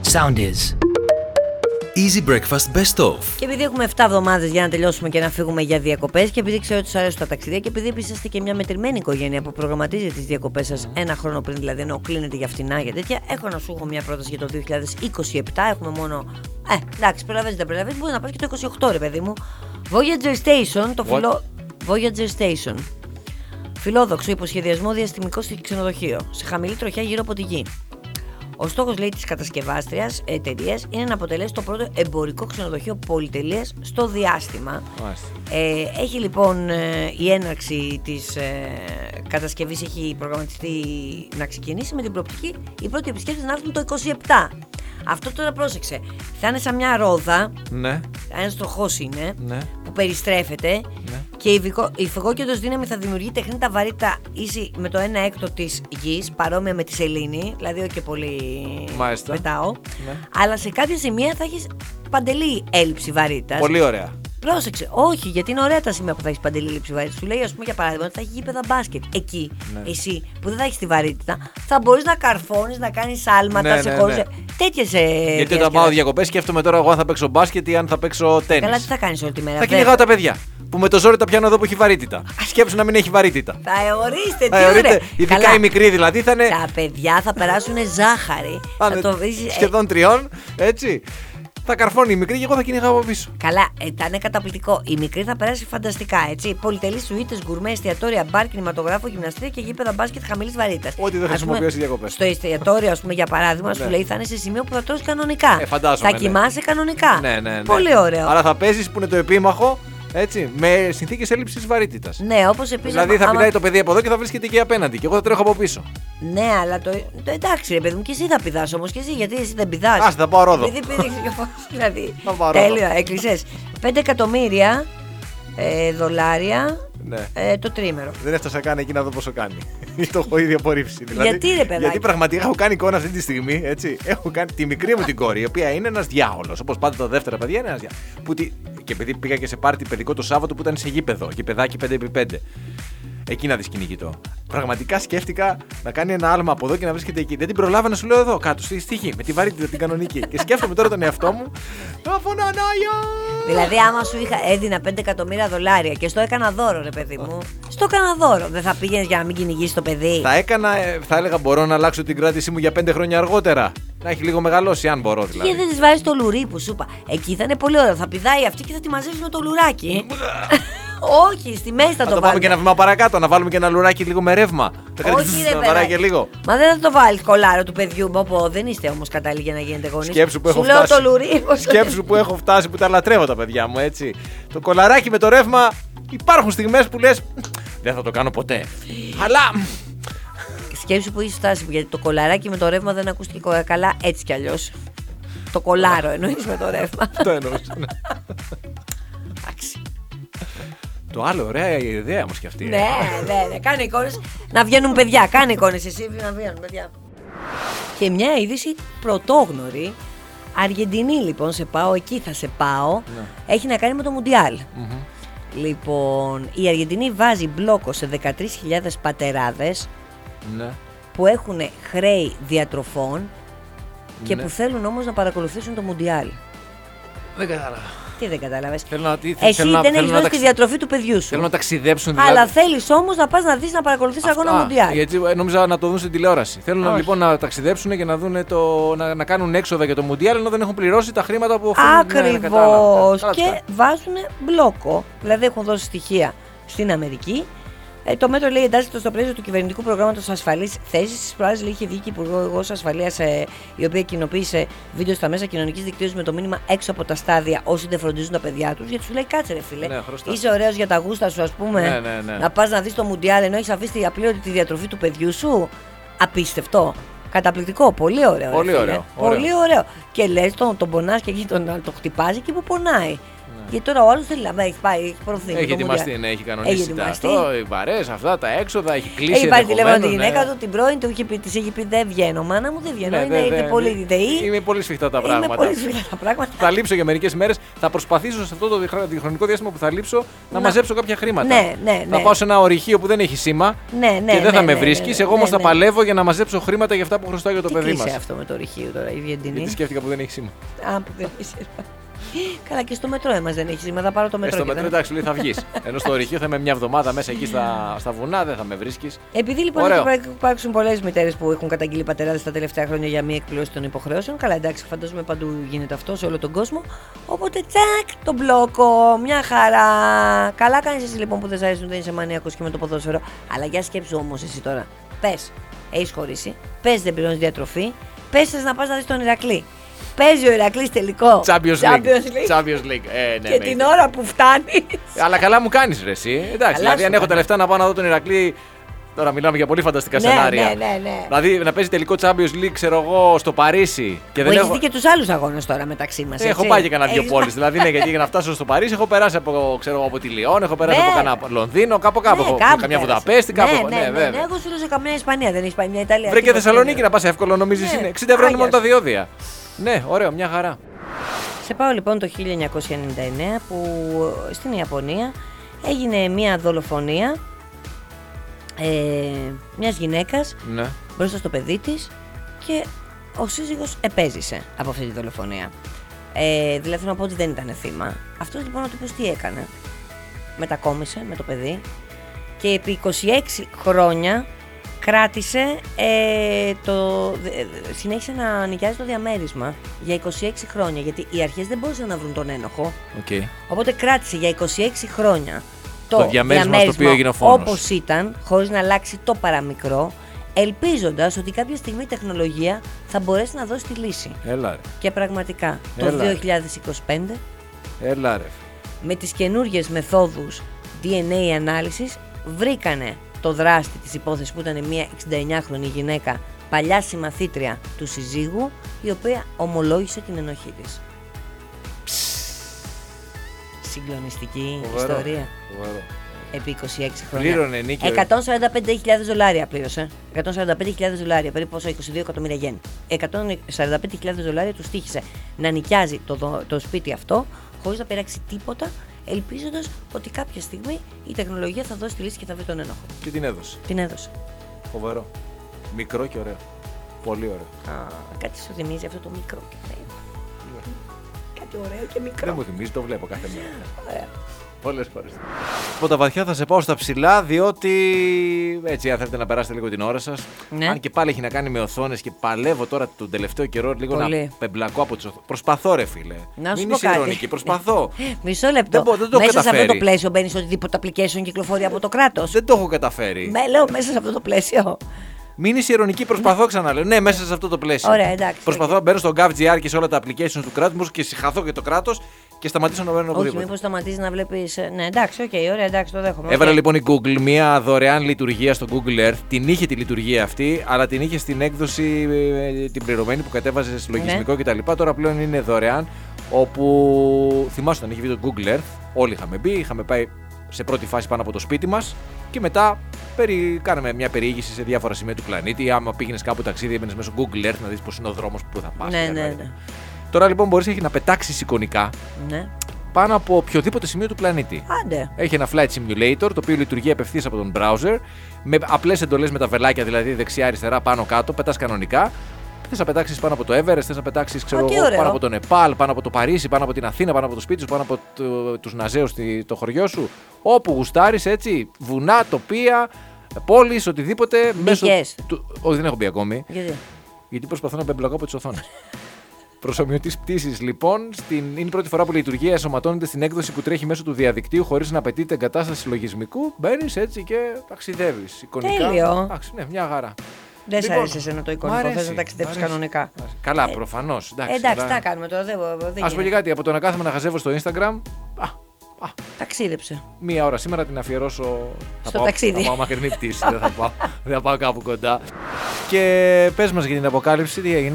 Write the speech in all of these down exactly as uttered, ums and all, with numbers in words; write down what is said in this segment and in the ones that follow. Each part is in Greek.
Sound is. Easy Breakfast Best Of. Και επειδή έχουμε επτά εβδομάδες για να τελειώσουμε και να φύγουμε για διακοπές, και επειδή ξέρω ότι σας αρέσουν τα ταξίδια, και επειδή επίσης είστε και μια μετρημένη οικογένεια που προγραμματίζει τις διακοπές σας ένα χρόνο πριν, δηλαδή ενώ κλείνετε για φτηνά για τέτοια, έχω να σου έχω μια πρόταση για το δύο χιλιάδες είκοσι επτά. Έχουμε μόνο. Ε, εντάξει, προλαβαίνεις, δεν προλαβαίνεις, μπορεί να πας και το είκοσι οκτώ, ρε παιδί μου. Voyager Station, το φιλό. Voyager Station. Φιλόδοξο υποσχεδιασμό διαστημικό στο ξενοδοχείο, σε χαμηλή τροχιά γύρω από τη γη. Ο στόχος, λέει, της κατασκευάστριας εταιρείας είναι να αποτελέσει το πρώτο εμπορικό ξενοδοχείο πολυτελείας στο διάστημα. Ε, έχει λοιπόν ε, η έναρξη της ε, κατασκευής έχει προγραμματιστεί να ξεκινήσει με την προοπτική οι πρώτοι επισκέπτες να έρθουν το είκοσι επτά. Αυτό τώρα πρόσεξε. Θα είναι σαν μια ρόδα. Ναι. Ένας τροχός είναι. Ναι. Που περιστρέφεται. Ναι. Και η υφηγόκεντρος δύναμη θα δημιουργεί τεχνητά βαρύτητα ίση με το ένα έκτο της γης, παρόμοια με τη σελήνη. Δηλαδή, όχι και πολύ. Μάλιστα. Πετάω. Ναι. Αλλά σε κάποια σημεία θα έχεις παντελή έλλειψη βαρύτητας. Πολύ ωραία. Πρόσεξε, όχι, γιατί είναι ωραία τα σημεία που θα έχει παντελή έλλειψη βαρύτητα. Σου λέει, ας πούμε, για παράδειγμα, ότι θα έχει γήπεδα μπάσκετ. Εκεί, ναι. Εσύ που δεν θα έχει τη βαρύτητα, θα μπορείς να καρφώνεις, να κάνεις άλματα, ναι, σε ναι, χώρους. Ναι. Τέτοιες. Ε, γιατί όταν πάω διακοπές, σκέφτομαι τώρα εγώ αν θα παίξω μπάσκετ ή αν θα παίξω τένις. Καλά, τι θα κάνεις όλη τη μέρα. Θα κυνηγάω τα παιδιά. Που με το ζόρι τα πιάνω εδώ που έχει βαρύτητα. Σκέψου να μην έχει βαρύτητα. Θα εωρείστε, τι ωραία. Ειδικά καλά. Οι μικροί δηλαδή θα είναι. Τα παιδιά θα περάσουν ζάχαρη. Θα το βρεις, σχεδόν τριών, έτσι. Θα καρφώνει η μικρή και εγώ θα κυνηγάω από πίσω. Καλά, ε, θα είναι καταπληκτικό. Η μικρή θα περάσει φανταστικά, έτσι. Πολυτελείς σουίτες, γκουρμέ, εστιατόρια, μπαρ, κινηματογράφο, γυμναστήρια και γήπεδα μπάσκετ χαμηλής βαρύτητας. Ό,τι δεν χρησιμοποιώ στις διακοπές. Στο εστιατόριο, ας πούμε, για παράδειγμα, σου λέει θα είναι σε σημείο που θα τρως κανονικά. Ε, φαντάζομαι. Θα κοιμάσαι ναι. κανονικά. Ναι, ναι, ναι. Πολύ ωραίο. Άρα θα παίζεις που είναι το επίμαχο. Έτσι, με συνθήκες έλλειψης βαρύτητας. Ναι, όπως επίσης. Δηλαδή θα άμα... πηδάει το παιδί από εδώ και θα βρίσκεται εκεί απέναντι. Και εγώ θα τρέχω από πίσω. Ναι, αλλά το. το εντάξει, ρε παιδί μου, και εσύ θα πηδάς όμως και εσύ, γιατί εσύ δεν πηδάς. Ας θα πάω ρόδο. Επειδή πήδηξε και ο δηλαδή. Τέλεια, έκλεισες. πέντε εκατομμύρια ε, δολάρια ναι. ε, το τρίμερο. Δεν έφτασα καν εκεί να δω πόσο κάνει. Το έχω ήδη απορρίψει. Δηλαδή, γιατί ρε παιδάκι. Γιατί πραγματικά έχω κάνει εικόνα αυτή τη στιγμή. Έτσι, έχω κάνει τη μικρή μου την κόρη, η οποία είναι ένας διάολος. Όπως πάντα τα δεύτερα παιδιά είναι ένας διάολος. Τη... Και επειδή πήγα και σε πάρτι παιδικό το Σάββατο που ήταν σε γήπεδο, γηπεδάκι πέντε επί πέντε. Εκεί να δεις κυνηγητό. Πραγματικά σκέφτηκα να κάνει ένα άλμα από εδώ και να βρίσκεται εκεί. Δεν την προλάβα να σου λέω εδώ κάτω, στη στίχη, με τη βαρύτητα την κανονική. Και σκέφτομαι τώρα τον εαυτό μου. Δηλαδή, άμα σου είχα, έδινα πέντε εκατομμύρια δολάρια και στο έκανα δώρο, ρε παιδί μου. Στο έκανα δώρο. Δεν θα πήγαινε για να μην κυνηγήσει το παιδί. Θα έκανα, θα έλεγα μπορώ να αλλάξω την κράτησή μου για πέντε χρόνια αργότερα. Να έχει λίγο μεγαλώσει, αν μπορώ δηλαδή. Και δεν τη βάζει το λουρί που σου είπα. Εκεί θα είναι πολύ ωραίο. Θα πηδάει αυτή και θα τη μαζεύει με το λουράκι. Όχι, στη μέση θα, θα το, το βάλουμε και ένα βήμα παρακάτω, να βάλουμε και ένα λουράκι λίγο με ρεύμα. Όχι, ρε παιδάκι λίγο. Μα δεν θα το βάλει κολάρο του παιδιού. Πω, δεν είστε όμως κατάλληλοι για να γίνετε γονείς. Σκέψου που έχω σου λέω φτάσει. Το λουρί, Σκέψου που έχω φτάσει που τα λατρεύω τα παιδιά μου, έτσι. Το κολαράκι με το ρεύμα, υπάρχουν στιγμές που λες δεν θα το κάνω ποτέ. Αλλά. Σκέψου που είσαι φτάσει, γιατί το κολαράκι με το ρεύμα δεν ακούστηκε καλά έτσι κι αλλιώς. Το κολάρο εννοείς με το ρεύμα. Το εννοούσα. Εντάξει. Το άλλο, ωραία η ιδέα μου και αυτή. Ναι, ναι, ναι. Κάνε εικόνες να βγαίνουν παιδιά. Κάνε εικόνες εσύ να βγαίνουν παιδιά. Και μια είδηση πρωτόγνωρη. Αργεντινή, λοιπόν, σε πάω, εκεί θα σε πάω. Ναι. Έχει να κάνει με το Μουντιάλ. Mm-hmm. Λοιπόν, η Αργεντινή βάζει μπλόκο σε δεκατρείς χιλιάδες πατεράδες, ναι, που έχουν χρέη διατροφών, ναι, και που θέλουν όμως να παρακολουθήσουν το Μουντιάλ. Δεν κατάλαβα. Τι δεν κατάλαβες. Να, τι, Εσύ θέλω δεν να, έχεις δώσει τη διατροφή του παιδιού σου. Θέλω να ταξιδέψουν δηλαδή. Αλλά θέλεις όμως να πας να δεις, να παρακολουθείς αγώνα Μουντιάλ. Γιατί νόμιζα να το δουν στην τηλεόραση. Θέλουν να, λοιπόν να ταξιδέψουν και να, δουν το, να, να κάνουν έξοδα για το Μουντιάλ ενώ δεν έχουν πληρώσει τα χρήματα που οφείλουν. Ακριβώς. Ναι, και βάζουν μπλόκο. Δηλαδή έχουν δώσει στοιχεία στην Αμερική. Ε, το μέτρο, λέει, εντάσσεται στο πλαίσιο του κυβερνητικού προγράμματος ασφαλής θέσης. Στις προάλλες, λέει, είχε βγει και η Υπουργός Ασφαλείας, ε, η οποία κοινοποίησε βίντεο στα μέσα κοινωνικής δικτύωσης με το μήνυμα έξω από τα στάδια όσοι δεν φροντίζουν τα παιδιά τους. Γιατί σου λέει, κάτσε ρε φίλε, ναι, είσαι ωραίος για τα γούστα σου, ας πούμε, ναι, ναι, ναι, να πας να δεις το Μουντιάλ ενώ έχεις αφήσει τη απλήρωτη τη διατροφή του παιδιού σου. Απίστευτο. Καταπληκτικό, πολύ ωραίο. Πολύ ωραίο. Πολύ ωραίο. Και λες, τον, τον πονάς και εκεί τον, τον χτυπάζει εκεί που πονάει. Γιατί τώρα ο άλλος θέλει να έχει πάει, έχει προωθεί. Έχει ετοιμαστεί, ναι, έχει κανονίσει τα αυτό, οι βαρές, αυτά, τα έξοδα, έχει κλείσει. Έχει πάρει τηλέφωνο τη ναι. γυναίκα του, την πρώην του, είχε πει, της έχει πει δεν βγαίνω. Μάνα μου δεν βγαίνω. Ναι, είναι δε, είτε δε, πολύ δε, ΔΕΗ. Είμαι πολύ σφιχτά τα Είμαι πράγματα. πολύ σφιχτά τα πράγματα. Θα λείψω για μερικές μέρες. Θα προσπαθήσω σε αυτό το διχρονικό διάστημα που θα λείψω να, Να. μαζέψω κάποια χρήματα. Ναι, ναι, Θα ναι. πάω σε ένα ορυχείο που δεν έχει σήμα Ναι, ναι, και δεν ναι, θα με ναι, βρίσκει. ναι, Εγώ ναι, όμως θα ναι. παλεύω για να μαζέψω χρήματα για αυτά που χρωστάω για το Τι παιδί κλείσε μας. αυτό με το ρηχείο τώρα, η Βιεντινή. Γιατί σκέφτηκα που δεν έχει σήμα. Α, που δεν είσαι. Καλά, και στο μετρό εμάς δεν έχει σήμα. Θα πάρω το Ε, μετρό. στο και μετρό δεν- εντάξει, λέει θα βγει. Ενώ στο ορυχείο θα είμαι μια εβδομάδα μέσα εκεί στα, στα βουνά, δεν θα με βρίσκει. Επειδή λοιπόν Ωραίο. έχει υπάρξουν πολλές μητέρες που έχουν καταγγείλει πατεράδες τα τελευταία χρόνια για μη εκπλήρωση των υποχρεώσεων. Καλά, εντάξει, φαντάζομαι παντού γίνεται αυτό σε όλο τον κόσμο. Οπότε τσακ, τον μπλόκο, μια χαρά. Καλά κάνεις εσύ λοιπόν που δεν σ' αρέσει, δεν είσαι μανιακός και με το ποδόσφαιρο. Αλλά για σκέψου όμως εσύ τώρα. Πες, έχεις χωρίσει. Πες δεν πληρώνεις διατροφή. Πες θες να πας να δεις τον Ηρακλή. Παίζει ο Ηρακλής τελικό. Champions League. League. Champions League. Ε, ναι, Και με την είτε. ώρα που φτάνει. Αλλά καλά μου κάνει ρε εσύ. Εντάξει, Καλά δηλαδή σου αν έχω τα κάνω. λεφτά να πάω να δω τον Ηρακλή. Τώρα μιλάμε για πολύ φανταστικά Ναι, σενάρια. ναι, ναι, ναι. Δηλαδή να παίζει τελικό Champions League, ξέρω εγώ, στο Παρίσι. Και Που δεν έχεις έχω. δει και τους άλλους αγώνες τώρα μεταξύ μας. Ε, Έχω έτσι. πάει και κανένα δύο Έχεις πόλεις. Δηλαδή, ναι, γιατί για να φτάσω στο Παρίσι έχω περάσει από, ξέρω, εγώ, από τη Λιόν, έχω περάσει Ναι. από κανένα Λονδίνο, κάπου κάπου. Ναι, Έχω- κάπου καμιά πέρασε. Βουδαπέστη, κάπου. Ναι, ναι, ναι, ναι, βέβαια. εγώ σου λέω σε καμιά Ισπανία, δεν έχει πάει μια Ιταλία. Βρε και τίποτα, Θεσσαλονίκη δεν να πα εύκολο, νομίζει Ναι, είναι. εξήντα ευρώ είναι μόνο Άγιας. τα διόδια. Ναι, ωραίο, μια χαρά. Σε πάω λοιπόν το χίλια εννιακόσια ενενήντα εννέα που στην Ιαπωνία έγινε μια δολοφονία ε, μιας γυναίκας Ναι. μπροστά στο παιδί της και ο σύζυγος επέζησε από αυτή τη δολοφονία. Ε, δηλαδή θέλω να πω ότι δεν ήταν θύμα. Αυτός λοιπόν ο τύπος τι έκανε. Μετακόμισε με το παιδί και επί είκοσι έξι χρόνια κράτησε ε, το, ε, συνέχισε να νοικιάζει το διαμέρισμα για είκοσι έξι χρόνια, γιατί οι αρχές δεν μπορούσαν να βρουν τον ένοχο. Okay. Οπότε κράτησε για είκοσι έξι χρόνια το, Το διαμέρισμα στο οποίο έγινε ο φόνος. όπως ήταν, χωρίς να αλλάξει το παραμικρό, ελπίζοντας ότι κάποια στιγμή η τεχνολογία θα μπορέσει να δώσει τη λύση. Έλα ρε. Και πραγματικά το Έλα. δύο χιλιάδες είκοσι πέντε Έλα ρε. με τις καινούργιες μεθόδους ντι εν έι ανάλυσης βρήκανε το δράστη της υπόθεσης που ήταν μια εξηνταεννιάχρονη γυναίκα, παλιά συμμαθήτρια του συζύγου, η οποία ομολόγησε την ενοχή της. Συγκλονιστική Φοβερό. ιστορία. Φοβερό. Επί είκοσι έξι χρόνια. Πλήρωνε νίκη. εκατόν σαράντα πέντε χιλιάδες δολάρια πλήρωσε. εκατόν σαράντα πέντε χιλιάδες δολάρια, περίπου πόσο, είκοσι δύο εκατομμύρια γεν. εκατόν σαράντα πέντε χιλιάδες δολάρια του στοίχησε να νοικιάζει το, δο- το σπίτι αυτό χωρίς να πειράξει τίποτα, ελπίζοντας ότι κάποια στιγμή η τεχνολογία θα δώσει τη λύση και θα βρει τον ένοχο. Και την έδωσε. Την έδωσε. Φοβερό. Μικρό και ωραίο. Πολύ ωραίο. Α, κάτι σου θυμίζει αυτό το μικρό και ωραίο. Κάτι ωραίο και μικρό. Δεν μου θυμίζει, το βλέπω κάθε μέρα. Ωραία. Πολλές φορές. Από τα βαθιά θα σε πάω στα ψηλά, διότι έτσι, αν θέλετε να περάσετε λίγο την ώρα σας. Ναι. Αν και πάλι έχει να κάνει με οθόνες και παλεύω τώρα τον τελευταίο καιρό λίγο Πολύ. να πεμπλακώ από τις οθόνες. Προσπαθώ, ρε φίλε. Να σου Μην πω είσαι κάτι. ειρωνική, προσπαθώ. Μισό λεπτό. Δεν μπο- δεν το έχω μέσα σε αυτό το καταφέρει. πλαίσιο μπαίνει οτιδήποτε application κυκλοφορεί από το κράτο. Δεν το έχω καταφέρει. Με λέω μέσα σε αυτό το πλαίσιο. Μην είσαι ειρωνική, προσπαθώ ξαναλέω. Ναι, μέσα σε αυτό το πλαίσιο. Ωραία, εντάξει. Προσπαθώ να μπαίνω στο GovGR και σε όλα τα applications του κράτου και συγχαθώ και το κράτο και σταματήσω να μπαίνω Όχι, οπουδήποτε. μήπως σταματήσει να βλέπει. Ναι, εντάξει, οκ, ωραία, εντάξει, το δέχομαι. Έβαλε οκ. λοιπόν η Google μια δωρεάν λειτουργία στο Google Earth. Την είχε τη λειτουργία αυτή, αλλά την είχε στην έκδοση ε, την πληρωμένη που κατέβαζε λογισμικό Ναι. κτλ. Τώρα πλέον είναι δωρεάν. Όπου θυμάσαι όταν είχε βγει το Google Earth, όλοι είχαμε μπει, είχαμε πάει σε πρώτη φάση πάνω από το σπίτι μας και μετά περι... κάναμε μια περιήγηση σε διάφορα σημεία του πλανήτη. Άμα πήγαινε κάπου ταξίδι, έμπαινε μέσω Google Earth να δεις πώς είναι ο δρόμος που θα πας. Ναι, και ναι, άλλα. ναι. Τώρα λοιπόν μπορείς να πετάξεις εικονικά Ναι. πάνω από οποιοδήποτε σημείο του πλανήτη. Άντε. Έχει ένα flight simulator το οποίο λειτουργεί απευθείας από τον browser με απλές εντολές με τα βελάκια, δηλαδή δεξιά, αριστερά, πάνω, κάτω. Πετάς κανονικά. Θες να πετάξεις πάνω από το Everest, θες να πετάξεις ξέρω, Α, τι εγώ, ωραίο. πάνω από το Νεπάλ, πάνω από το Παρίσι, πάνω από την Αθήνα, πάνω από το σπίτι σου, πάνω από το, τους Ναζέους στη- το χωριό σου. Όπου γουστάρεις, έτσι, βουνά, τοπία, πόλεις, οτιδήποτε. Μπήκες? Του... Όχι, δεν έχω μπει ακόμη. Γιατί. Γιατί προσπαθώ να μπεμπλακώ από τις οθόνες. Προσωμιωτής πτήσης λοιπόν, στην... είναι η πρώτη φορά που η λειτουργία ενσωματώνεται στην έκδοση που τρέχει μέσω του διαδικτύου χωρίς να απαιτείται εγκατάσταση λογισμικού. Μπαίνεις έτσι και ταξιδεύεις. Εικονικά. Τέλειο. Εντάξει, ναι, μια χαρά. Δεν σ' Λοιπόν, αρέσει εσένα το μ' εικονικό, αρέσει, θες να μ' ταξιδέψεις αρέσει. κανονικά. Καλά, προφανώς. Εντάξει, Εντάξει, αλλά- τι κάνουμε τώρα, δεν, δεν Ας πω και γίνεται. κάτι, από το να κάθομαι να χαζεύω στο Instagram, α, α, Ταξίδεψε. μία ώρα σήμερα την αφιερώσω. θα Στο πάω, ταξίδι. Θα πάω μακρινή πτήση, δεν θα πάω, δεν θα πάω κάπου κοντά. Και πες μας για την αποκάλυψη, τι έγινε.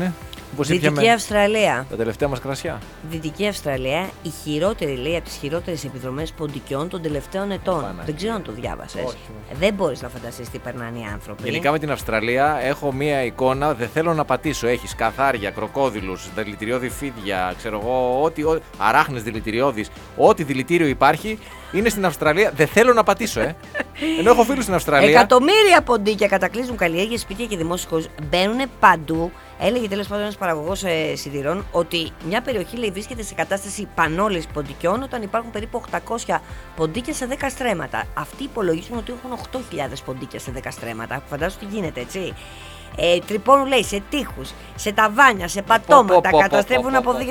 Πώς Δυτική ήπιαμε Αυστραλία. τα τελευταία μας κρασιά. Δυτική Αυστραλία, η χειρότερη, λέει, από τις χειρότερες επιδρομές ποντικιών των τελευταίων ετών. Παναγία. Δεν ξέρω αν το διάβασες. Όχι. Δεν μπορείς να φανταστείς τι περνάνε οι άνθρωποι. Γενικά με την Αυστραλία έχω μία εικόνα, δεν θέλω να πατήσω. Έχεις καθάρια, κροκόδιλους, δηλητηριώδη φίδια, ξέρω εγώ, ό,τι, ό, αράχνες δηλητηριώδεις, ό,τι δηλητήριο υπάρχει είναι στην Αυστραλία. Δεν θέλω να πατήσω, ε. Ενώ έχω φίλους στην Αυστραλία. Εκατομμύρια ποντίκια κατακλείζουν καλλιέργειες, σπίτια και δημόσιους χώρους. Μπαίνουν παντού. Έλεγε τέλος πάντων ένας παραγωγός ε, σιδηρών ότι μια περιοχή, λέει, βρίσκεται σε κατάσταση πανόλης ποντικιών όταν υπάρχουν περίπου οκτακόσια ποντίκια σε δέκα στρέμματα. Αυτοί υπολογίζουν ότι έχουν οκτώ χιλιάδες ποντίκια σε δέκα στρέμματα. Φαντάζομαι τι γίνεται, έτσι. Ε, τρυπώνουν, λέει, σε τείχους, σε ταβάνια, σε πατώματα, καταστρέφουν αποδείξεις.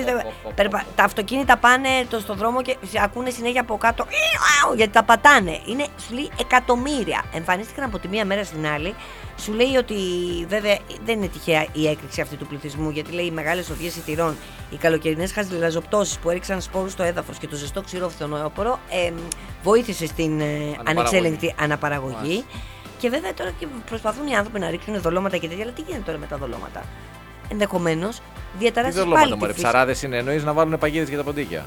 Τα αυτοκίνητα πάνε το, στον δρόμο και ακούνε συνέχεια από κάτω γιατί τα πατάνε. Είναι, σου λέει, εκατομμύρια. Εμφανίστηκαν από τη μία μέρα στην άλλη. Σου λέει ότι βέβαια δεν είναι τυχαία η έκρηξη αυτή του πληθυσμού, γιατί, λέει, οι μεγάλες οδηγίες σιτηρών, οι καλοκαιρινές χαζηλαζοπτώσεις που έριξαν σπόρους στο έδαφος και το ζεστό ξηρό φθινόπωρο ε, βοήθησε στην ε, ανεξέλεγκτη αναπαραγωγή. Και βέβαια τώρα και προσπαθούν οι άνθρωποι να ρίξουν δολώματα και τέτοια, αλλά τι γίνεται τώρα με τα δολώματα? Ενδεχομένως διαταράσεις πάλι τη φύση. Ψαράδες είναι, εννοείς να βάλουν παγίδες για τα ποντίκια.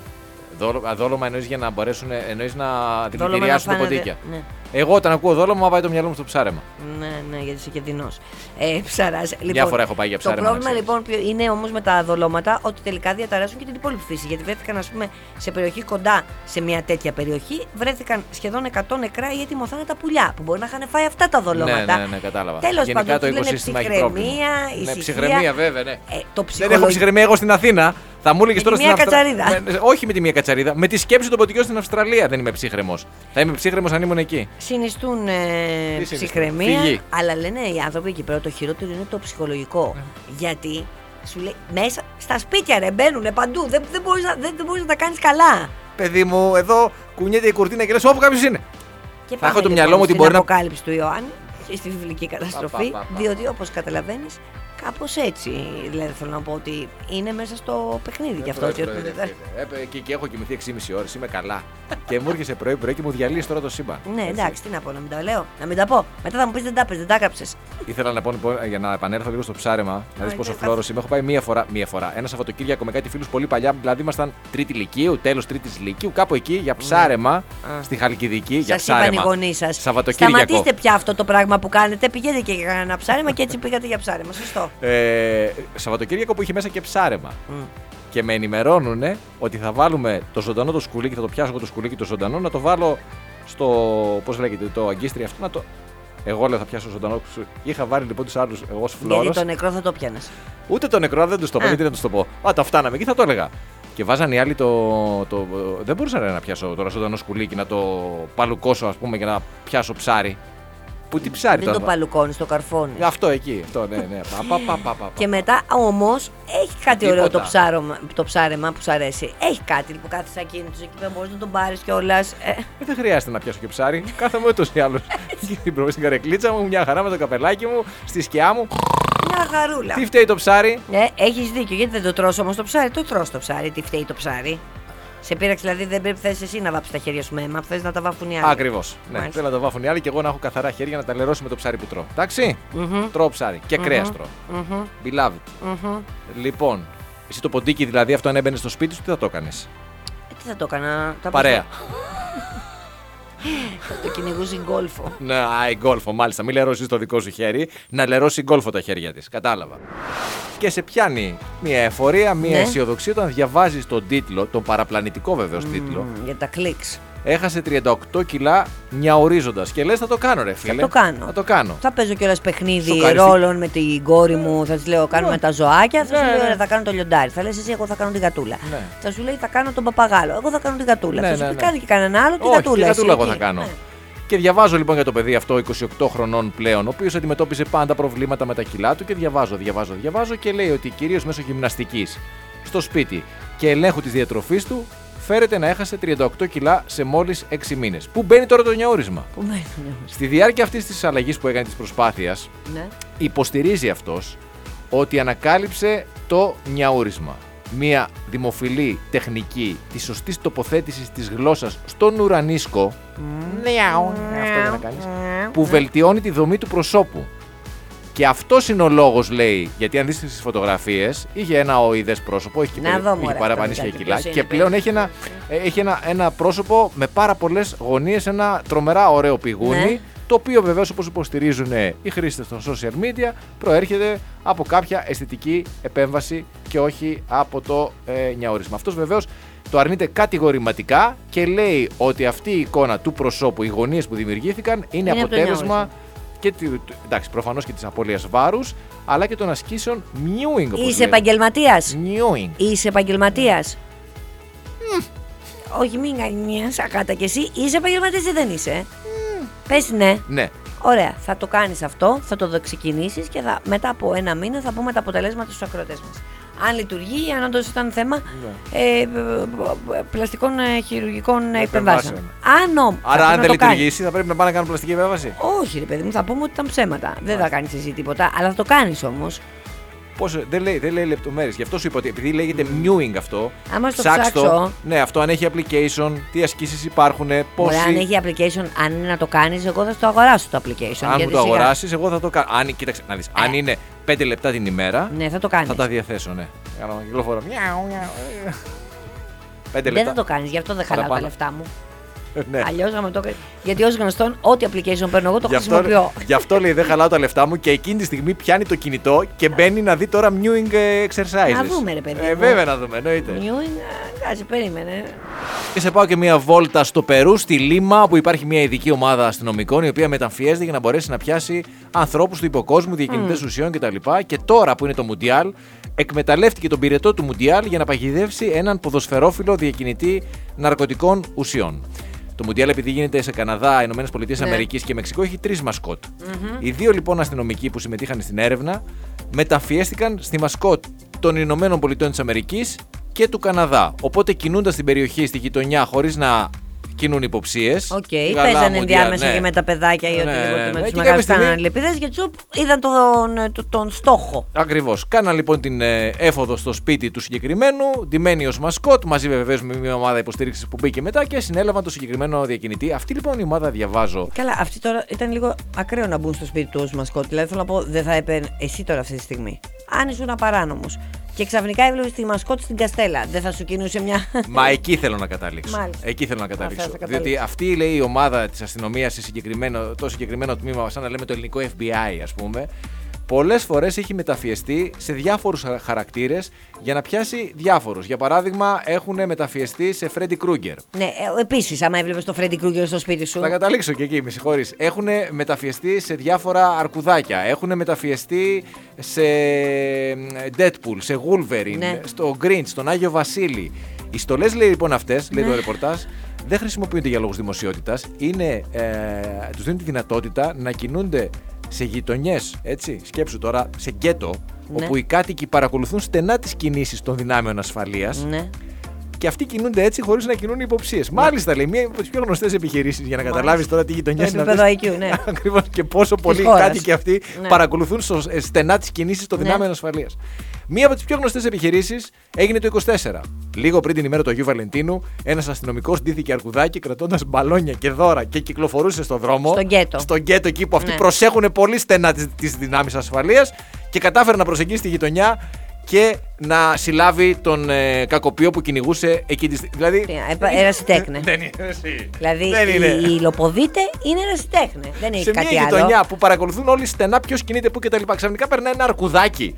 Δόλωμα εννοείς για να μπορέσουν, εννοείς να δηλητηριάσουν τα ποντίκια. Ναι. Εγώ όταν ακούω δόλωμα, πάει το μυαλό μου στο ψάρεμα. Ναι, ναι, γιατί είσαι και δεινός. Ε, ψαράς. Μια λοιπόν, φορά έχω πάει για ψάρεμα. Το πρόβλημα λοιπόν είναι όμως με τα δολώματα ότι τελικά διαταράσσουν και την υπόλοιπη φύση. Γιατί βρέθηκαν, ας πούμε, σε περιοχή κοντά σε μια τέτοια περιοχή, βρέθηκαν σχεδόν εκατό νεκρά ή έτοιμο θάνατα πουλιά που μπορεί να είχαν φάει αυτά τα δολώματα. Ναι, ναι, ναι, κατάλαβα. Τέλος πάντων, το οικοσύστημα έχει πρόβλημα. Ναι, ψυχραιμία, βέβαια, ναι. Ε, το ψυχολογικό... Δεν έχω ψυχραιμία εγώ στην Αθήνα. Θα μου έλεγε τώρα στην Αυστραλία. Όχι με τη μία κατσαρίδα. Με τη σκέψη των ποντικών στην Αυστραλία δεν είμαι ψύχρεμος. Θα είμαι ψύχρεμος αν ήμουν εκεί. Συνιστούν ε, ψυχραιμία. Φυγή. Αλλά λένε οι άνθρωποι εκεί πέρα το χειρότερο είναι το ψυχολογικό. Ε. Γιατί σου λέει μέσα στα σπίτια ρε μπαίνουν παντού. Δεν, δεν μπορείς να, δεν, δεν μπορείς να τα κάνεις καλά. Παιδί μου, εδώ κουνιέται η κουρτίνα και λες όπου κάποιος είναι. Και θα έχω το μυαλό μου ότι μπορεί να. Στην αποκάλυψη του Ιωάννη και στη βιβλική καταστροφή. Πα, πα, πα, πα. Διότι όπως καταλαβαίνεις. Κάπως έτσι, δηλαδή θέλω να πω ότι είναι μέσα στο παιχνίδι κι αυτό. Ε, πρόεδρε, πρόεδρε, πρόεδρε. Ε, και, και έχω κοιμηθεί έξι και μισή ώρες, είμαι καλά. Και μου έρχεσαι πρωί-πρωί και μου διαλύεις τώρα το σύμπαν. Ναι, εντάξει, τι να πω, να μην τα λέω, να μην τα πω. Μετά θα μου πεις δεν τα πες, δεν τα έγραψες. Ήθελα να πω λοιπόν, για να επανέλθω λίγο στο ψάρεμα, να δεις πόσο φλόρος είμαι. Έχω πάει μία φορά, μία φορά, ένα Σαββατοκύριακο με κάτι φίλους πολύ παλιά, δηλαδή ήμασταν τρίτη Λυκείου, τέλος τρίτης Λυκείου, κάπου εκεί για ψάρεμα στη Χαλκιδική. Για ψάρεμα. Σας είπαν οι γονείς σας. Σαββατοκύριακο. Σταματήστε πια αυτό το πράγμα που κάνετε, πηγαίνετε και για ένα ψάρεμα και έτσι πήγατε για ψάρεμα. Σωστό. Σαββατοκύριακο που είχε μέσα και ψάρεμα. Mm. Και με ενημερώνουν ότι θα βάλουμε το ζωντανό το σκουλίκι, θα το πιάσω εγώ το σκουλίκι το ζωντανό, να το βάλω στο. Πώς λέγεται, το αγκίστρι αυτό. Να το... Εγώ λέω θα πιάσω ζωντανό σκουλίκι. Είχα βάλει λοιπόν του άλλου εγώ ως φλόρος. Γιατί το νεκρό θα το πιάνες. Ούτε το νεκρό δεν του το πω, γιατί δεν του το πω. Α, το φτάναμε εκεί θα το έλεγα. Και βάζαν οι άλλοι το. το... Δεν μπορούσα να πιάσω τώρα ζωντανό σκουλίκι, να το παλουκώσω α πούμε και να πιάσω ψάρι. Που τι ψάρι δεν το παλουκώνεις, το καρφώνεις. Αυτό εκεί, αυτό, ναι, ναι. Πα, πα, πα, πα, και μετά όμως έχει κάτι ωραίο το, ψάρωμα, το ψάρεμα που σου αρέσει. Έχει κάτι που κάθεσαι ακίνητος εκεί πέρα, μπορείς να τον πάρεις κιόλας. Ε. Δεν χρειάζεται να πιάσω και ψάρι. Κάθομαι ούτως ή άλλως στην καρεκλίτσα μου, μια χαρά με το καπελάκι μου, στη σκιά μου. Μια χαρούλα. Τι φταίει το ψάρι. Ναι, έχεις δίκιο. Γιατί δεν το τρως όμως το ψάρι, το τρως το ψάρι. Τι φταίει το ψάρι. Σε πείραξε, δηλαδή δεν πρέπει θες εσύ να βάψεις τα χέρια σου με αίμα, θες να τα βάφουν οι άλλοι. Ακριβώς. Ναι, θέλω να τα βάφουν οι άλλοι και εγώ να έχω καθαρά χέρια να τα λερώσω με το ψάρι που τρώω. Εντάξει. Mm-hmm. Τρώω ψάρι και mm-hmm. κρέας τρώω. Mm-hmm. Beloved. Mm-hmm. Λοιπόν, εσύ το ποντίκι δηλαδή αυτό αν έμπαινε στο σπίτι σου, τι θα το έκανες? Ε, τι θα το έκανα. Τα Παρέα. Θα το κυνηγούσε η γκόλφο. Ναι, η γκόλφο, μάλιστα. Μην λερώσεις το δικό σου χέρι, να λερώσει η γκόλφο τα χέρια της. Κατάλαβα. Και σε πιάνει μια εφορία, μια ναι. αισιοδοξία όταν διαβάζεις τον τίτλο, τον παραπλανητικό βεβαίως mm, τίτλο. Για τα κλικς. Έχασε τριάντα οκτώ κιλά νιαουρίζοντας. Και λες θα το κάνω, ρε φίλε. Θα το κάνω. Θα το κάνω. Θα παίζω κιόλας παιχνίδι ρόλων με την κόρη μου. Θα της λέω κάνουμε yeah. τα ζωάκια. Θα yeah, σου λέω yeah. θα κάνω το λιοντάρι. Θα λες εσύ, εγώ θα κάνω την γατούλα. Yeah. Θα σου λέει θα κάνω τον παπαγάλο. Εγώ θα κάνω την γατούλα. Yeah, θα σου πει yeah, κάνει και κανένα άλλο την γατούλα. Την γατούλα εγώ θα κάνω. Και διαβάζω λοιπόν για το παιδί αυτό, είκοσι οκτώ χρονών πλέον, ο οποίος αντιμετώπιζε πάντα προβλήματα με τα κιλά του και διαβάζω, διαβάζω, διαβάζω και λέει ότι κυρίως μέσω γυμναστικής στο σπίτι και ελέγχου της διατροφής του φέρεται να έχασε τριάντα οκτώ κιλά σε μόλις έξι μήνες. Πού μπαίνει τώρα το νιαούρισμα? Πού μπαίνει το νιαούρισμα? Στη διάρκεια αυτής της αλλαγής που έκανε της προσπάθειας, ναι. υποστηρίζει αυτός ότι ανακάλυψε το νιαούρισμα. Μία δημοφιλή τεχνική της σωστής τοποθέτησης της γλώσσας στον ουρανίσκο mm. αυτό για να κάνεις, που βελτιώνει τη δομή του προσώπου. Και αυτός είναι ο λόγος, λέει, γιατί αν δεις τις φωτογραφίες, είχε ένα οειδές πρόσωπο, είχε, είχε παραπανίσια κιλά και είναι, πλέον έχει, ένα, έχει ένα, ένα πρόσωπο με πάρα πολλές γωνίες, ένα τρομερά ωραίο πηγούνι, ναι. Το οποίο βεβαίως, όπως υποστηρίζουν οι χρήστες των social media, προέρχεται από κάποια αισθητική επέμβαση και όχι από το ε, νιαόρισμα. Αυτός βεβαίως το αρνείται κατηγορηματικά και λέει ότι αυτή η εικόνα του προσώπου, οι γωνίες που δημιουργήθηκαν, είναι, είναι αποτέλεσμα και, εντάξει, προφανώς και της απώλειας βάρους, αλλά και των ασκήσεων mewing. Είσαι επαγγελματίας. Mewing. Είσαι επαγγελματίας. Mm. Όχι, μην κάνεις ακάτα κι εσύ. Είσαι επαγγελματίας ή δεν είσαι? Mm. Πες ναι. Ναι. Ωραία, θα το κάνεις αυτό, θα το ξεκινήσεις και θα, μετά από ένα μήνα θα πούμε τα αποτελέσματα στους ακροατές μας. Αν λειτουργεί, αν όντως ήταν θέμα ναι. ε, πλαστικών ε, χειρουργικών επεμβάσεων. Αν, Άρα, αν δεν λειτουργήσει, θα πρέπει να πάνε να κάνουν πλαστική επέμβαση. Όχι, ρε παιδί μου, θα πούμε ότι ήταν ψέματα. Δεν θα κάνεις εσύ τίποτα, αλλά θα το κάνεις όμως. Πώς, δεν, λέει, δεν λέει λεπτομέρειες. Γι' αυτό σου είπα ότι επειδή λέγεται mewing αυτό. Άμα στο ψάξω. Ναι, αυτό αν έχει application, τι ασκήσεις υπάρχουν, πόσοι. Αν έχει application, αν είναι να το κάνεις, εγώ θα το αγοράσω το application. Αν μου το αγοράσεις, εγώ θα το κάνω. Αν, κοίταξε, να δεις, ε. αν είναι πέντε λεπτά την ημέρα, ναι, θα, το κάνεις. Θα τα διαθέσω, ναι. Κάνω κυκλοφορώ. πέντε λεπτά. Δεν θα το κάνεις, γι' αυτό δεν χαλάω τα λεφτά μου. Ναι. Αλλιώς να με το. Γιατί ως γνωστόν, ό,τι application παίρνω εγώ το γι χρησιμοποιώ. Γι' αυτό λέει δεν χαλάω τα λεφτά μου και εκείνη τη στιγμή πιάνει το κινητό και μπαίνει να δει τώρα mewing exercises. Να δούμε, ρε παιδί. Ε, βέβαια να δούμε, εννοείται. Mewing, κάτσε, περίμενε. Και σε πάω και μία βόλτα στο Περού, στη Λίμα, όπου υπάρχει μια ειδική ομάδα αστυνομικών η οποία μεταμφιέζεται για να μπορέσει να πιάσει ανθρώπους του υποκόσμου, διακινητές mm. ουσιών κτλ. Και τώρα που είναι το Μουντιάλ, εκμεταλλεύτηκε τον πυρετό του Μουντιάλ για να παγιδεύσει έναν ποδοσφαιρόφιλο διακινητή ναρκωτικών ουσιών. Το Μουντιάλ, επειδή γίνεται σε Καναδά, Ηνωμένες Πολιτείες Αμερικής και Μεξικό, έχει τρεις μασκότ. Mm-hmm. Οι δύο λοιπόν αστυνομικοί που συμμετείχαν στην έρευνα μεταφιέστηκαν στη μασκότ των Ηνωμένων Πολιτείων της Αμερικής και του Καναδά. Οπότε κινούντας στην περιοχή, στη γειτονιά, χωρίς να κινούν υποψίες. Οκ, okay, παίζανε ενδιάμεσα ναι. και με τα παιδάκια ή οτιδήποτε ναι, ναι, ναι. με τους μεγάλους κάνανε λεπίδες και τσουπ είδαν τον, τον, τον στόχο. Ακριβώς. Κάναν λοιπόν την ε, έφοδο στο σπίτι του συγκεκριμένου, ντυμένοι ως μασκότ, μαζί βεβαίως με μια ομάδα υποστήριξης που μπήκε μετά και συνέλαβαν το συγκεκριμένο διακινητή. Αυτή λοιπόν η ομάδα διαβάζω. Καλά, αυτή τώρα ήταν λίγο ακραίο να μπουν στο σπίτι του ως μασκότ. Δηλαδή θέλω να πω, δεν θα έπαιρνε εσύ τώρα αυτή τη στιγμή. Αν ήσουν απαράνομος. Και ξαφνικά έβλεπες τη μασκότ στην Καστέλα. Δεν θα σου κινούσε μια. Μα εκεί θέλω να καταλήξω. Μάλιστα. Εκεί θέλω να καταλήξω. Αυτά, διότι αυτή λέει η ομάδα της αστυνομίας, συγκεκριμένο, το συγκεκριμένο τμήμα, σαν να λέμε το ελληνικό Εφ Μπι Άι, ας πούμε, πολλές φορές έχει μεταφιεστεί σε διάφορους χαρακτήρες για να πιάσει διάφορους. Για παράδειγμα, έχουν μεταφιεστεί σε Φρέντι Κρούγκερ. Ναι, επίσης, άμα έβλεπες το Φρέντι Κρούγκερ στο σπίτι σου. Θα καταλήξω και εκεί, με συγχωρείς. Έχουν μεταφιεστεί σε διάφορα αρκουδάκια. Έχουν μεταφιεστεί σε Deadpool, σε Wolverine, ναι. στο Grinch, στον Άγιο Βασίλη. Οι στολές, λέει λοιπόν αυτές, λέει ναι. το ρεπορτάζ, δεν χρησιμοποιούνται για λόγους δημοσιότητας. Είναι, ε, τους δίνουν τη δυνατότητα να κινούνται σε γειτονιές, έτσι, σκέψου τώρα, σε γκέτο, ναι. όπου οι κάτοικοι παρακολουθούν στενά τις κινήσεις των δυνάμεων ασφαλείας ναι. και αυτοί κινούνται έτσι χωρίς να κινούν υποψίες. Ναι. Μάλιστα, λέει, μία από τις πιο γνωστές επιχειρήσεις για να καταλάβεις τώρα τι γειτονιές είναι αυτές. Ναι. Ακριβώς, και πόσο πολλοί κάτοικοι αυτοί ναι. παρακολουθούν στενά τις κινήσεις των ναι. δυνάμεων ασφαλείας. Μία από τις πιο γνωστές επιχειρήσεις έγινε το είκοσι τέσσερα. Λίγο πριν την ημέρα του Αγίου Βαλεντίνου, ένας αστυνομικός ντύθηκε αρκουδάκι κρατώντας μπαλόνια και δώρα και κυκλοφορούσε στον δρόμο. Στον γκέτο. Στον γκέτο εκεί που αυτοί ναι. προσέχουν πολύ στενά τις δυνάμεις ασφαλείας και κατάφερε να προσεγγίσει τη γειτονιά και να συλλάβει τον ε, κακοποιό που κυνηγούσε εκεί τη στιγμή. Δηλαδή. Ερασιτέχνε. Δεν είναι. Δηλαδή οι υλοποδίτε είναι ερασιτέχνε. Δεν έχει κάτι άλλο. Σε μια γειτονιά που παρακολουθούν όλοι στενά ποιος κινείται πού κτλ. Ξαφνικά περνάει ένα αρκουδάκι.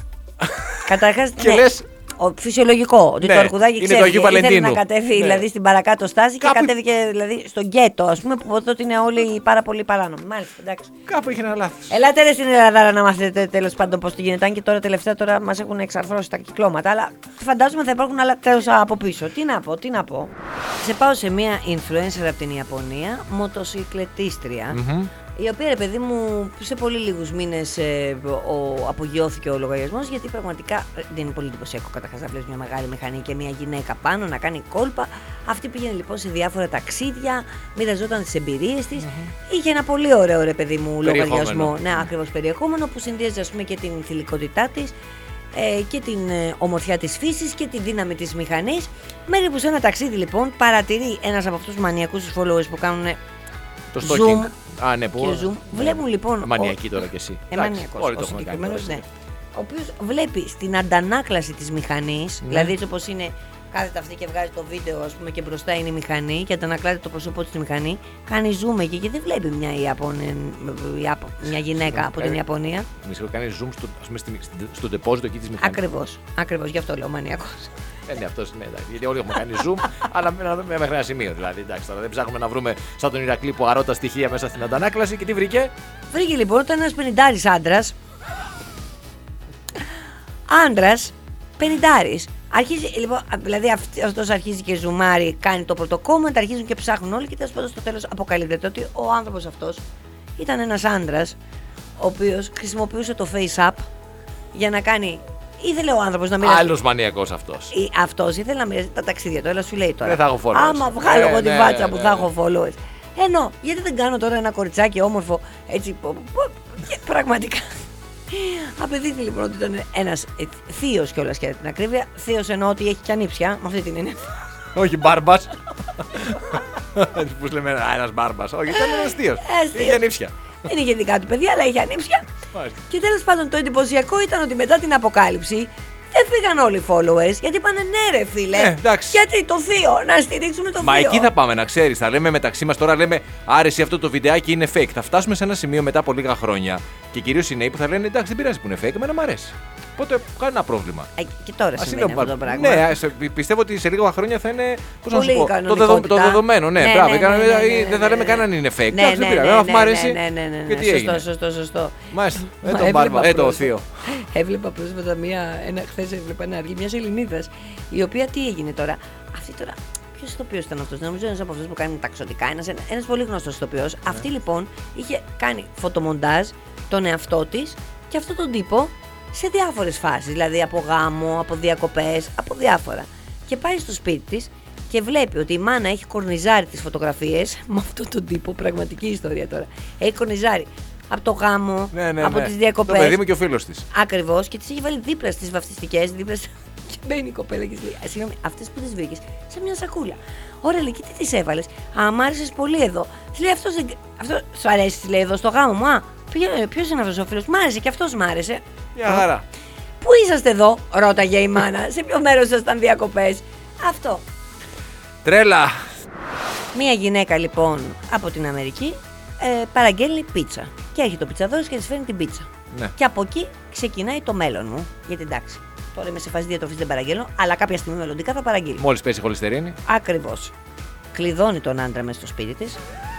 Καταρχάς, και ναι. λες, ο, φυσιολογικό ότι ναι, το αρκουδάκι ξέρει ήθελε να κατέβει ναι. δηλαδή, στην παρακάτω στάση Κάπου... και κατέβηκε δηλαδή, στον γκέτο, ας πούμε, που ποτέ ότι είναι όλοι πάρα πολύ παράνομοι. Μάλιστα, εντάξει. Κάπου είχε ένα λάθος. Ελάτε ρε στην Ελλάδα να μάθετε τέλος πάντων πώς το γίνεται. Αν και τώρα τελευταία τώρα μας έχουν εξαρθρώσει τα κυκλώματα, αλλά φαντάζομαι θα υπάρχουν άλλα τέλος από πίσω. Τι να πω, τι να πω. Σε πάω σε μια influencer από την Ιαπωνία, μοτοσυκλετίστρια. Mm-hmm. Η οποία, ρε παιδί μου, σε πολύ λίγους μήνες ε, ο, απογειώθηκε ο λογαριασμός, γιατί πραγματικά δεν είναι πολύ εντυπωσιακό καταρχάς να βλέπεις μια μεγάλη μηχανή και μια γυναίκα πάνω να κάνει κόλπα. Αυτή πήγαινε λοιπόν σε διάφορα ταξίδια, μοιραζόταν τις εμπειρίες της. Mm-hmm. Είχε ένα πολύ ωραίο, ρε παιδί μου, λογαριασμό. Ναι, ακριβώς περιεχόμενο που συνδύαζε, ας πούμε, και την θηλυκότητά της ε, και την ε, ομορφιά της φύσης και τη δύναμη της μηχανής. Μέχρι που σε ένα ταξίδι λοιπόν παρατηρεί ένας από αυτούς τους μανιακούς followers που κάνουν το stalking. Zoom, Α, ναι, που. Και Zoom. Βλέπουν λοιπόν. Μανιακή τώρα κι εσύ. Ε, μανιακός, Όλοι ο το έχουμε κάνει. συγκεκριμένος, τώρα, ναι. Ο οποίος βλέπει στην αντανάκλαση της μηχανής, Ναι. δηλαδή έτσι όπως είναι, κάθεται αυτή και βγάζει το βίντεο, ας πούμε, και μπροστά είναι η μηχανή και αντανακλάται το πρόσωπό της στη μηχανή, κάνει zoom εκεί και δεν βλέπει μια, Ιαπωνε... Ιαπω... μια γυναίκα από την Ε, Ιαπωνία. Μισό, κάνει zoom στο, ας πούμε, στην- στην- στο ντεπόζιτο εκεί τη μηχανή. Ακριβώς, ακριβώς, γι' αυτό λέω μανιακός. Ε, ναι, αυτός, ναι, εντάξει, γιατί όλοι έχουμε κάνει zoom, αλλά με- με- μέχρι ένα σημείο. Δηλαδή, εντάξει, τώρα δεν ψάχνουμε να βρούμε σαν τον Ηρακλή που αρώτα στοιχεία μέσα στην αντανάκλαση και τι βρήκε. Βρήκε λοιπόν όταν ένας πενηντάρης άντρας, άντρας, πενηντάρης, αρχίζει, λοιπόν, δηλαδή αυτ- αυτός αρχίζει και ζουμάρει, κάνει το πρώτο comment, αρχίζουν και ψάχνουν όλοι και τέλος πάντων στο τέλος αποκαλύπτεται ότι ο άνθρωπος αυτός ήταν ένας άντρας, ο οποίος χρησιμοποιούσε το face app για να κάνει, ήθελε ο άνθρωπος να μοιράσει. Άλλο μανιακό αυτό. Ή αυτός ήθελε να μοιράσει τα ταξίδια του. Έλα, σου λέει τώρα. Δεν θα έχω followers. Άμα βγάλω Ε, εγώ τη ναι, βάτσα ναι, που ναι. θα έχω followers. Ενώ, γιατί δεν κάνω τώρα ένα κοριτσάκι όμορφο έτσι. Που, που, και πραγματικά. Απαιτείται λοιπόν ότι ήταν ένας θείος κιόλας για την ακρίβεια. Θείος εννοώ ότι έχει κι ανήψια, με αυτή την έννοια. Όχι μπάρμπα. Πώ λέμε, ένα μπάρμπα. Όχι, ήταν ένα αστείο. Αστείος. Είχε ανήψια. Δεν είχε δικά του παιδιά, αλλά είχε ανήψια. Μάλιστα. Και τέλος πάντων το εντυπωσιακό ήταν ότι μετά την αποκάλυψη δεν φύγαν όλοι οι followers γιατί είπανε ναι, ρε φίλε. Ε, εντάξει. Γιατί το θείο, να στηρίξουμε το Μα θείο. εκεί θα πάμε, να ξέρει. Θα λέμε μεταξύ μα τώρα, λέμε άρεσε αυτό το βιντεάκι είναι fake. Θα φτάσουμε σε ένα σημείο μετά από λίγα χρόνια και κυρίως οι νέοι που θα λένε εντάξει, δεν πειράζει που είναι fake, εμένα μου αρέσει. Οπότε κανένα πρόβλημα. Ε, και τώρα Ας συμβαίνει είναι αυτό το πράγμα. Ναι, σε- πιστεύω ότι σε λίγα χρόνια θα είναι. Πώς να σου Πολύ πω, το, κανονικότητα. δεδο- το δεδομένο, ναι, Ναι, μπράβο. ναι, κανένα- ναι, ναι, ή ναι, δεν θα ναι, λέμε ναι. κανέναν είναι fake. Ναι, Εντάξει, δεν ναι, πειράζει. ναι, Αφού ναι, μ' αρέσει. ναι, ναι, ναι, ναι. Και τι Σωστό, έγινε. σωστό, σωστό. Μάλιστα. Ε, Μα τον έβλεπα μπάρμπα. Ε, το πρόσφατα- θείο. Έβλεπα πρόσφατα μία, ένα, χθες έβλεπα ένα αργή μια Ελληνίδα, η οποία τι έγινε τώρα. Αυτή τώρα, ποιο ηθοποιό ήταν αυτό, νομίζω ένα από αυτού που κάνει ταξωτικά, ένα ένας πολύ γνωστό ηθοποιό. Αυτή λοιπόν είχε κάνει φωτομοντάζ τον εαυτό τη και αυτόν τον τύπο σε διάφορες φάσεις, δηλαδή από γάμο, από διακοπές, από διάφορα. Και πάει στο σπίτι της και βλέπει ότι η μάνα έχει κορνιζάρει τις φωτογραφίες με αυτόν τον τύπο, πραγματική ιστορία τώρα. Έχει κορνιζάρει από το γάμο, Ναι, ναι, από ναι. τις διακοπές. Το παιδί μου και ο φίλο τη. Ακριβώς, και τις έχει βάλει δίπλα στις βαφτιστικές, δίπλα στις... Και μπαίνει η κοπέλα και της λέει: «Α, συγγνώμη, αυτές που τις βρήκες σε μια σακούλα. Ωραία, λέει, και τι τις έβαλες? Α, μ' άρεσες πολύ εδώ. Της λέει: αυτός δεν... Αυτό σου αρέσει, της λέει, εδώ στο γάμο μου. Α, ποιο- ποιος είναι αυτός ο φίλος? Μ' άρεσε και αυτός μ' άρεσε. Μια χαρά. Πού είσαστε εδώ, ρώταγε η μάνα. Σε ποιο μέρος ήσασταν διακοπές? Αυτό. Τρέλα. Μία γυναίκα λοιπόν από την Αμερική ε, παραγγέλνει πίτσα. Και έρχεται ο πιτσαδόρος και της φέρνει την πίτσα. Ναι. Και από εκεί ξεκινάει το μέλλον μου. Γιατί εντάξει, τώρα είμαι σε φάση διατροφής, δεν παραγγέλνω, αλλά κάποια στιγμή μελλοντικά θα παραγγείλω. Μόλι πέσει η χολυστερίνη. Ακριβώς. Κλειδώνει τον άντρα μέσα στο σπίτι της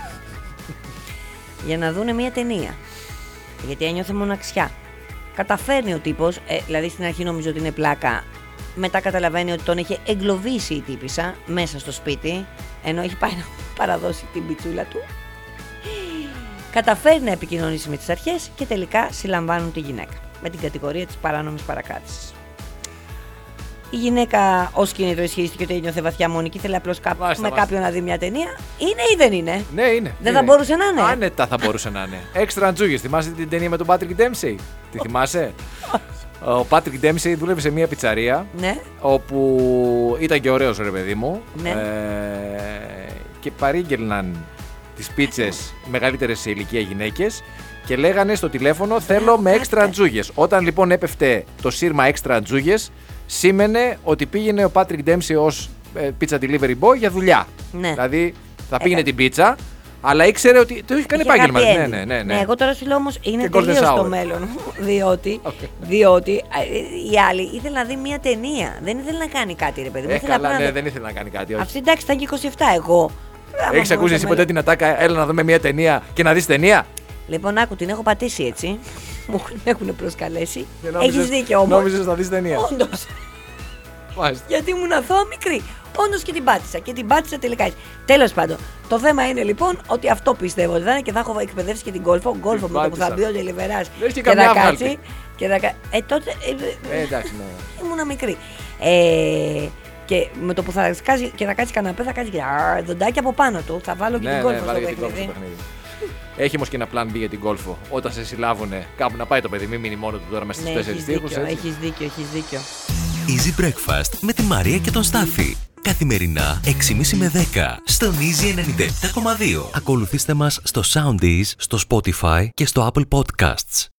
για να δούνε μία ταινία. Γιατί ένιωθε μοναξιά. Καταφέρνει ο τύπος, ε, δηλαδή στην αρχή νομίζω ότι είναι πλάκα, μετά καταλαβαίνει ότι τον είχε εγκλωβίσει η τύπισσα μέσα στο σπίτι, ενώ έχει πάει να παραδώσει την πιτσούλα του. Καταφέρνει να επικοινωνήσει με τις αρχές και τελικά συλλαμβάνουν τη γυναίκα με την κατηγορία της παράνομης παρακράτησης. Η γυναίκα ως κίνητρο ισχυρίστηκε ότι ένιωθε βαθιά μόνη και ήθελε απλώς κάπου, Μάλιστα, με μάλιστα. κάποιον να δει μια ταινία. Είναι ή δεν είναι? Ναι, είναι. Δεν είναι. θα μπορούσε να είναι. Άνετα θα μπορούσε να είναι. Έξτρα τζούγες. Θυμάσαι την ταινία με τον Patrick Dempsey? Τη θυμάσαι? Ο Patrick Dempsey δούλευε σε μια πιτσαρία Ναι. όπου ήταν και ωραίος ρε παιδί μου. Ναι. Ε, και παρήγγελναν τις πίτσες μεγαλύτερες σε ηλικία γυναίκες και λέγανε στο τηλέφωνο θέλω με έξτρα τζούγες. Όταν λοιπόν έπεφτε το σύρμα έξτρα τζούγες, σήμαινε ότι πήγαινε ο Patrick Dempsey ως ε, pizza delivery boy για δουλειά. Ναι. Δηλαδή θα πήγαινε Έκανε. την πίτσα, αλλά ήξερε ότι το έχει κάνει Είχε επάγγελμα. happy Ναι, ending. ναι, ναι, ναι. Εγώ τώρα σου λέω όμως είναι Και golden τελείως shower. το μέλλον μου. Διότι, Okay. διότι ε, η άλλη ήθελε να δει μια ταινία. Δεν ήθελε να κάνει κάτι, ρε παιδί μου. Ε, Ήθελε απλά καλά, να ναι, δει- δεν ήθελε να κάνει κάτι. Όχι. Αυτή εντάξει ήταν και είκοσι επτά. Εγώ. άμα Έχεις μπορούσα ακούσει εσύ με- ποτέ την ατάκα, έλα να δούμε μια ταινία και να δεις ταινία? Λοιπόν, άκου, την έχω πατήσει έτσι. Μου έχουν προσκαλέσει. Και νόμιζες- Έχει δίκιο όμως. Νόμιζες να δεις ταινία. Όντως. Μάλιστα. Γιατί ήμουν αθώα μικρή. Όντως και την πάτησα. Και την πάτησα τελικά έτσι. Τέλος πάντων, το θέμα είναι λοιπόν ότι αυτό πιστεύω ότι θα είναι και θα έχω εκπαιδεύσει και την Γκόλφο. Γκόλφο με το που θα πάτησα. μπει ο Τελιβεράς Λες και και καμιά θα άβγαλτη. κάτσει. Και θα... κα- Ε, τότε. Ε, Ε, εντάξει, ναι. ήμουνα μικρή. Ε, και με το που θα κάτσει και θα κάτσει καναπέ, θα κάτσει και α, δοντάκι από πάνω του. Θα βάλω και Ναι, την ναι, Γκόλφο βάλε στο και την Γκόλφο στο παιχνίδι. παιχνίδι. Έχει όμως και ένα plan B για την Γκόλφο. Όταν σε συλλάβουνε κάπου να πάει το παιδί, μην μείνει μόνο του τώρα μέσα Ναι, στις τέσσερις έχεις τείχους. δίκιο, έτσι. έχεις δίκιο, έχεις δίκιο. Easy Breakfast με τη Μαρία και τον Στάφη. Καθημερινά έξι και μισή με δέκα στον Easy ενενήντα επτά κόμμα δύο. Ακολουθήστε μας στο Soundees, στο Spotify και στο Apple Podcasts.